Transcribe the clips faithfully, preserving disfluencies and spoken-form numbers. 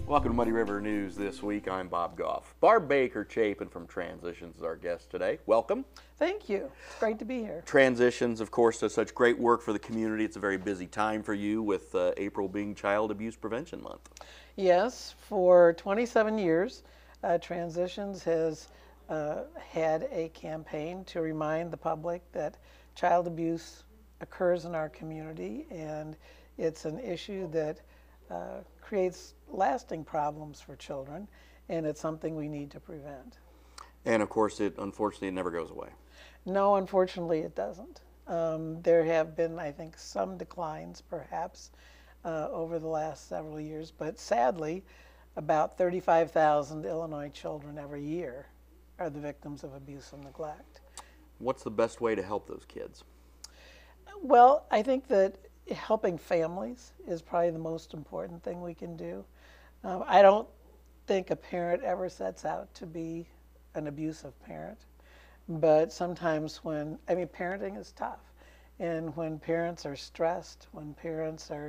Welcome to Muddy River News this week. I'm Bob Goff. Barb Baker Chapin from Transitions is our guest today. Welcome. Thank you. It's great to be here. Transitions, of course, does such great work for the community. It's a very busy time for you with uh, April being Child Abuse Prevention Month. Yes, for twenty-seven years, uh, Transitions has uh, had a campaign to remind the public that child abuse occurs in our community, and it's an issue that uh, creates lasting problems for children, and it's something we need to prevent. And of course, it unfortunately it never goes away. No, unfortunately, it doesn't. Um, there have been, I think, some declines, perhaps, uh, over the last several years, but sadly, about thirty-five thousand Illinois children every year are the victims of abuse and neglect. What's the best way to help those kids? Well, I think that helping families is probably the most important thing we can do. Um, I don't think a parent ever sets out to be an abusive parent, but sometimes when, I mean, parenting is tough. And when parents are stressed, when parents are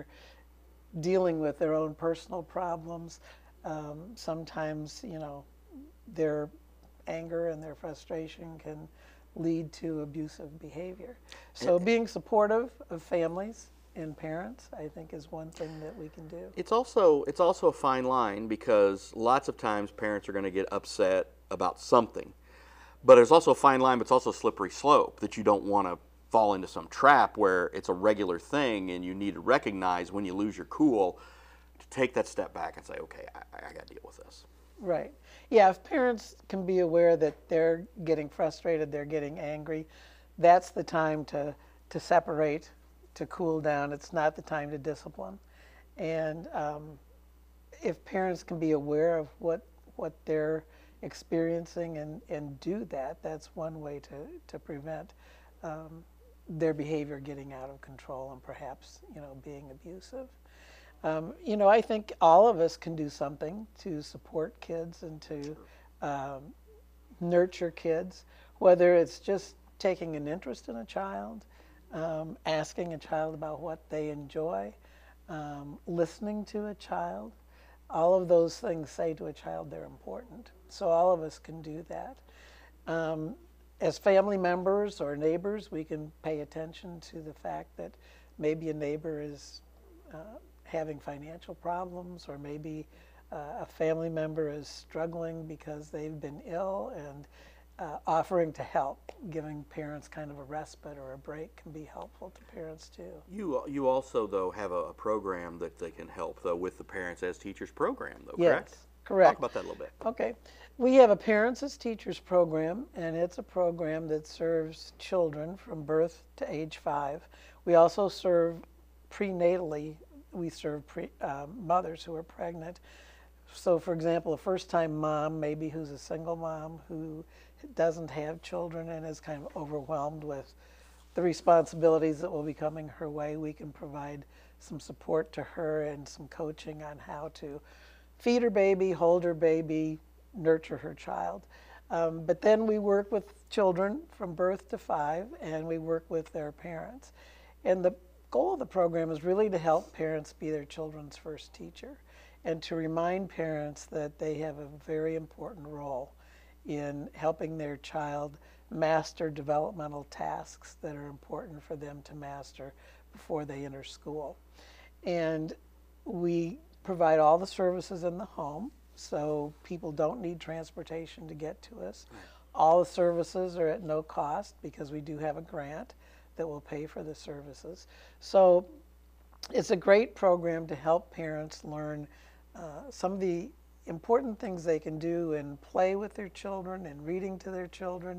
dealing with their own personal problems, um, sometimes, you know, their anger and their frustration can lead to abusive behavior. So being supportive of families and parents, I think, is one thing that we can do. It's also it's also a fine line because lots of times parents are going to get upset about something, but there's also a fine line, but it's also a slippery slope that you don't want to fall into some trap where it's a regular thing and you need to recognize when you lose your cool to take that step back and say, okay, I, I got to deal with this. Right. Yeah, if parents can be aware that they're getting frustrated, they're getting angry, that's the time to, to separate, to cool down. It's not the time to discipline. And um, if parents can be aware of what, what they're experiencing and, and do that, that's one way to, to prevent um, their behavior getting out of control and perhaps, you know, being abusive. Um, you know, I think all of us can do something to support kids and to um, nurture kids, whether it's just taking an interest in a child, um, asking a child about what they enjoy, um, listening to a child. All of those things say to a child they're important. So all of us can do that. Um, as family members or neighbors, we can pay attention to the fact that maybe a neighbor is uh, having financial problems, or maybe uh, a family member is struggling because they've been ill, and uh, offering to help, giving parents kind of a respite or a break can be helpful to parents too. You you also, though, have a, a program that they can help, though, with the Parents as Teachers program, though, Yes, correct? correct. Talk about that a little bit. Okay. We have a Parents as Teachers program, and it's a program that serves children from birth to age five. We also serve prenatally. We serve pre, uh, mothers who are pregnant. So, for example, a first-time mom, maybe who's a single mom who doesn't have children and is kind of overwhelmed with the responsibilities that will be coming her way, we can provide some support to her and some coaching on how to feed her baby, hold her baby, nurture her child. Um, but then we work with children from birth to five, and we work with their parents. And the goal of the program is really to help parents be their children's first teacher, and to remind parents that they have a very important role in helping their child master developmental tasks that are important for them to master before they enter school. And we provide all the services in the home, so people don't need transportation to get to us. All the services are at no cost because we do have a grant that will pay for the services. So it's a great program to help parents learn uh, some of the important things they can do in play with their children and reading to their children,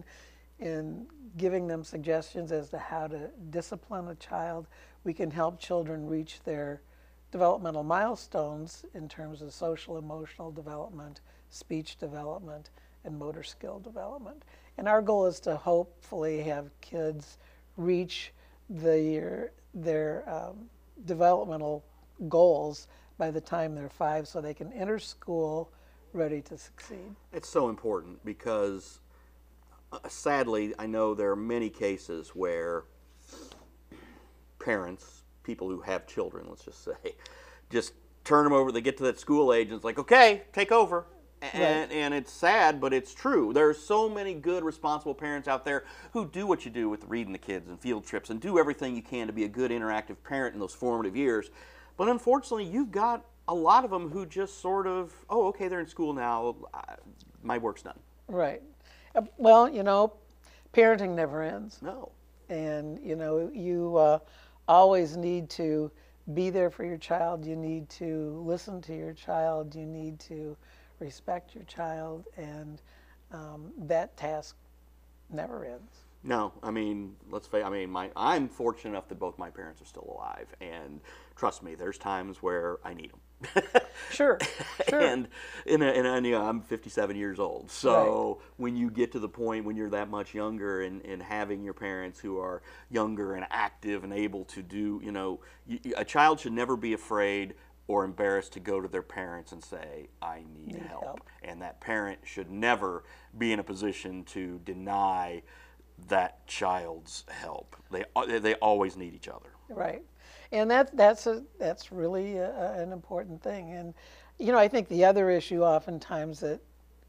in giving them suggestions as to how to discipline a child. We can help children reach their developmental milestones in terms of social emotional development, speech development, and motor skill development. And our goal is to hopefully have kids reach their, their um, developmental goals by the time they're five, so they can enter school ready to succeed. It's so important because uh, sadly, I know there are many cases where parents, people who have children, let's just say, just turn them over. They get to that school age, and it's like, okay, take over. And, Right. and it's sad, but it's true. There are so many good, responsible parents out there who do what you do with reading the kids and field trips and do everything you can to be a good, interactive parent in those formative years. But unfortunately, you've got a lot of them who just sort of, oh, okay, they're in school now. I, my work's done. Right. Uh, Well, you know, parenting never ends. No. And, you know, you uh, always need to be there for your child. You need to listen to your child. You need to respect your child. And um, that task never ends. No, I mean, let's face. I mean, my I'm fortunate enough that both my parents are still alive, and trust me, there's times where I need them. Sure, sure. and and, and, and you know, I'm fifty-seven years old, so when you get to the point when you're that much younger, and, and having your parents who are younger and active and able to do, you know, you, a child should never be afraid or embarrassed to go to their parents and say, I need, Need help. help. And that parent should never be in a position to deny that child's help. They they always need each other. Right, and that that's a that's really a, a- an important thing. And you know, I think the other issue oftentimes that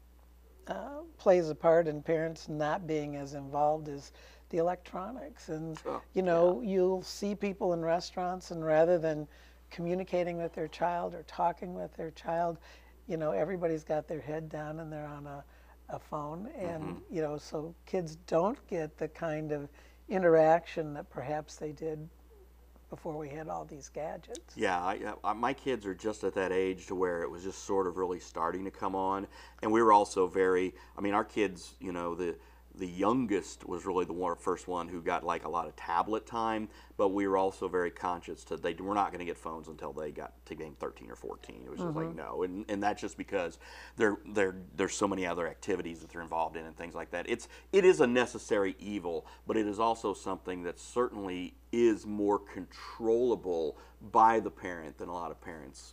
uh, plays a part in parents not being as involved is the electronics. And Oh, you know, you'll see people in restaurants, and rather than communicating with their child or talking with their child, you know, everybody's got their head down and they're on a a phone, and you know, so kids don't get the kind of interaction that perhaps they did before we had all these gadgets. Yeah, I, I, my kids are just at that age to where it was just sort of really starting to come on, and we were also very. I mean, our kids, you know, the the youngest was really the one, first one who got like a lot of tablet time, but we were also very conscious that they were not going to get phones until they got to game thirteen or fourteen. It was just like no, and and that's just because there there there's so many other activities that they're involved in and things like that. It's it is a necessary evil, but it is also something that certainly is more controllable by the parent than a lot of parents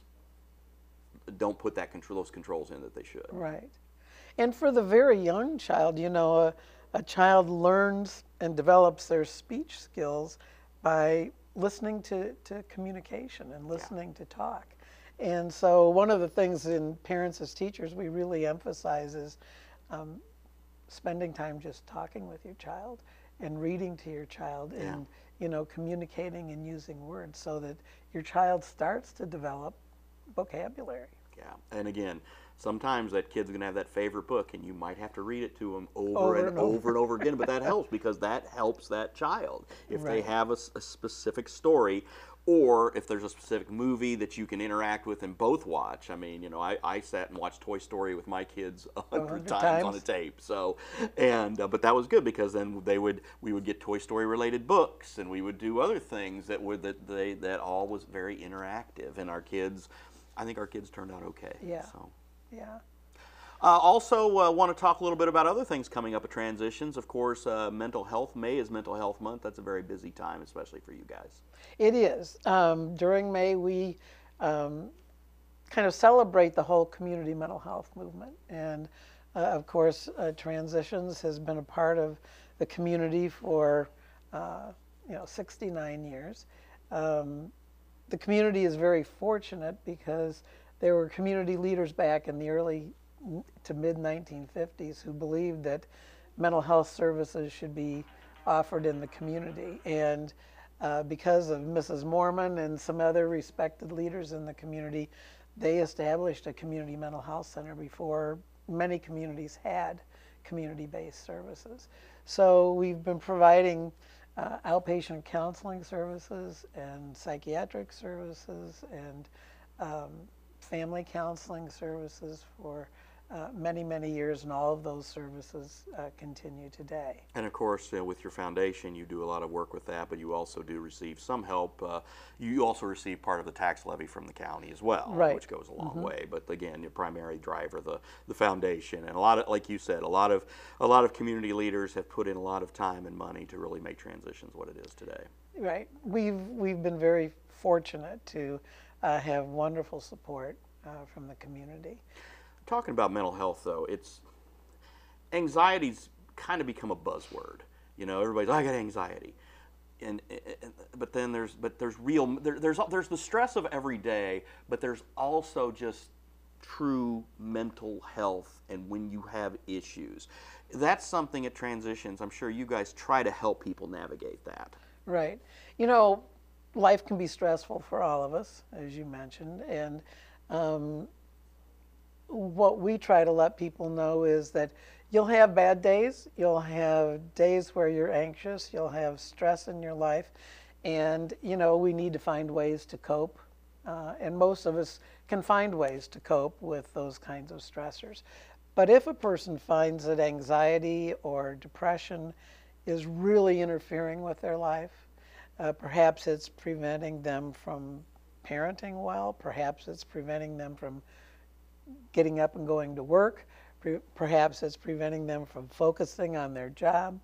don't put that control those controls in that they should. Right. And for the very young child, you know, a, a child learns and develops their speech skills by listening to, to communication and listening to talk. And so one of the things in Parents as Teachers we really emphasize is um, spending time just talking with your child and reading to your child Yeah. and, you know, communicating and using words so that your child starts to develop vocabulary. Yeah, and again, sometimes that kid's going to have that favorite book, and you might have to read it to them over, Over and, and over over. and over again. But that helps because that helps that child if they Right. have a, s- a specific story, or if there's a specific movie that you can interact with and both watch. I mean, you know, I, I sat and watched Toy Story with my kids a hundred hundred times on a times. tape. So, and uh, but that was good because then they would we would get Toy Story related books, and we would do other things that would that they that all was very interactive, and our kids. I think our kids turned out okay. Yeah. So. Yeah. Uh, also, uh, want to talk a little bit about other things coming up at Transitions. Of course, uh, Mental Health May is Mental Health Month. That's a very busy time, especially for you guys. It is. Um, during May, we um, kind of celebrate the whole community mental health movement. And uh, of course, uh, Transitions has been a part of the community for uh, you know sixty-nine years. Um, the community is very fortunate because there were community leaders back in the early to mid nineteen fifties who believed that mental health services should be offered in the community. And uh, because of Missus Mormon and some other respected leaders in the community, they established a community mental health center before many communities had community-based services. So we've been providing uh, outpatient counseling services and psychiatric services and um, family counseling services for uh, many, many years, and all of those services uh, continue today. And of course, uh, with your foundation, you do a lot of work with that, but you also do receive some help. Uh, you also receive part of the tax levy from the county as well, Right. which goes a long way. But again, your primary driver, the the foundation, and a lot of, like you said, a lot of a lot of community leaders have put in a lot of time and money to really make Transitions what it is today. Right. We've we've been very fortunate to uh, have wonderful support uh, from the community. Talking about mental health, though, it's anxiety's kind of become a buzzword. You know, everybody's, oh, I got anxiety, and, and but then there's but there's real there, there's there's the stress of every day, but there's also just true mental health and when you have issues. That's something at Transitions. I'm sure you guys try to help people navigate that. Right. You know, life can be stressful for all of us, as you mentioned, and um, what we try to let people know is that you'll have bad days, you'll have days where you're anxious, you'll have stress in your life, and you know, we need to find ways to cope, uh, and most of us can find ways to cope with those kinds of stressors. But if a person finds that anxiety or depression is really interfering with their life, uh, perhaps it's preventing them from parenting well, perhaps it's preventing them from getting up and going to work, perhaps it's preventing them from focusing on their job,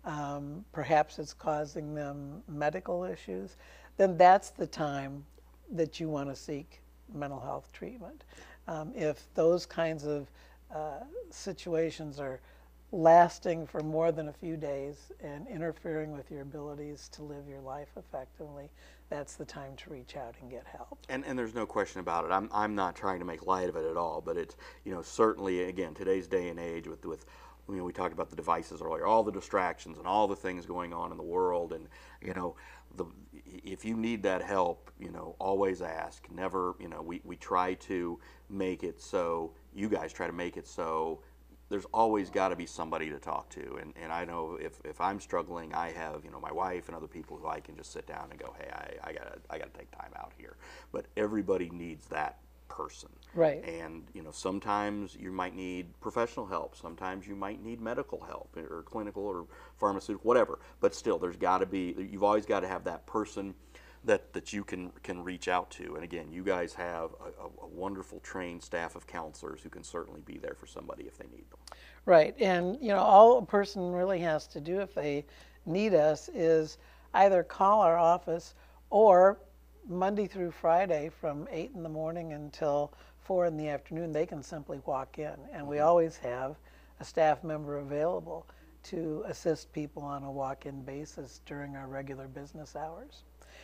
um, perhaps it's causing them medical issues, then that's the time that you want to seek mental health treatment. Um, if those kinds of uh, situations are lasting for more than a few days and interfering with your abilities to live your life effectively, that's the time to reach out and get help. And and there's no question about it. I'm I'm not trying to make light of it at all, but it's, you know, certainly, again, today's day and age with with you know, we talked about the devices earlier, all the distractions and all the things going on in the world, and you know, the if you need that help, you know, always ask. Never, you know, we we try to make it so, you guys try to make it so there's always got to be somebody to talk to, and, and I know if, if I'm struggling, I have, you know, my wife and other people who I can just sit down and go, hey, I, I gotta I gotta take time out here. But everybody needs that person, right? And you know, sometimes you might need professional help, sometimes you might need medical help or clinical or pharmaceutical, whatever. But still, there's got to be, you've always got to have that person that that you can can reach out to. And again, you guys have a, a, a wonderful trained staff of counselors who can certainly be there for somebody if they need them. Right, and you know, all a person really has to do if they need us is either call our office, or Monday through Friday from eight in the morning until four in the afternoon, they can simply walk in, and we always have a staff member available to assist people on a walk-in basis during our regular business hours.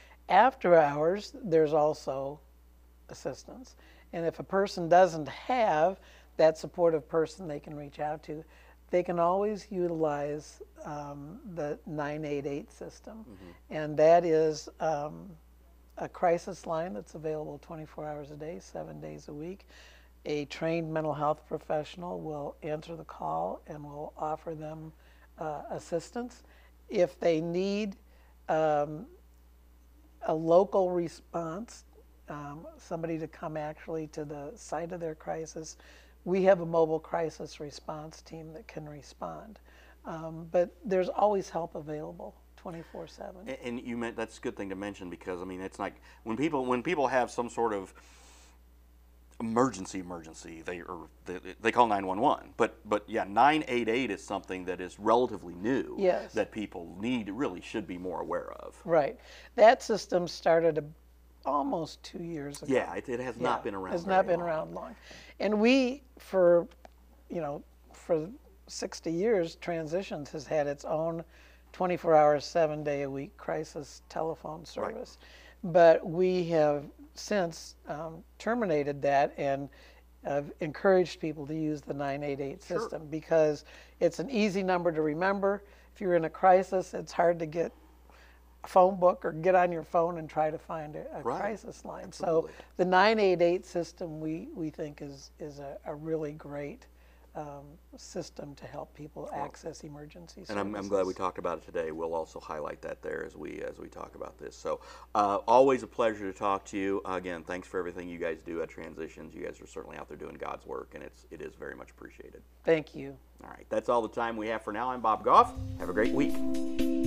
After hours, there's also assistance. And if a person doesn't have that supportive person they can reach out to, they can always utilize um, the nine eight eight system. Mm-hmm. And that is um, a crisis line that's available twenty-four hours a day, seven days a week. A trained mental health professional will answer the call and will offer them uh, assistance. If they need um, a local response, um, somebody to come actually to the site of their crisis, we have a mobile crisis response team that can respond. Um, but there's always help available twenty-four seven. And, and you meant, that's a good thing to mention, because I mean, it's like when people when people have some sort of emergency emergency they or they, they call nine one one, but but yeah, nine eight eight is something that is relatively new. Yes. That people need, really should be more aware of. Right. That system started a, almost two years ago. Yeah, it, it has yeah, not been around. Has not been long. around long, and we for you know for sixty years, Transitions has had its own twenty-four hour, seven day a week crisis telephone service. Right. But we have since um, terminated that and uh, encouraged people to use the nine eight eight Sure. system, because it's an easy number to remember. If you're in a crisis, it's hard to get a phone book or get on your phone and try to find a, a Right. crisis line. Absolutely. So the nine eight eight system we, we think is, is a, a really great um, system to help people Well, access emergency services. And I'm, I'm glad we talked about it today. We'll also highlight that there as we as we talk about this. So uh, always a pleasure to talk to you. Uh, again, thanks for everything you guys do at Transitions. You guys are certainly out there doing God's work, and it's it is very much appreciated. Thank you. All right, that's all the time we have for now. I'm Bob Goff. Have a great week.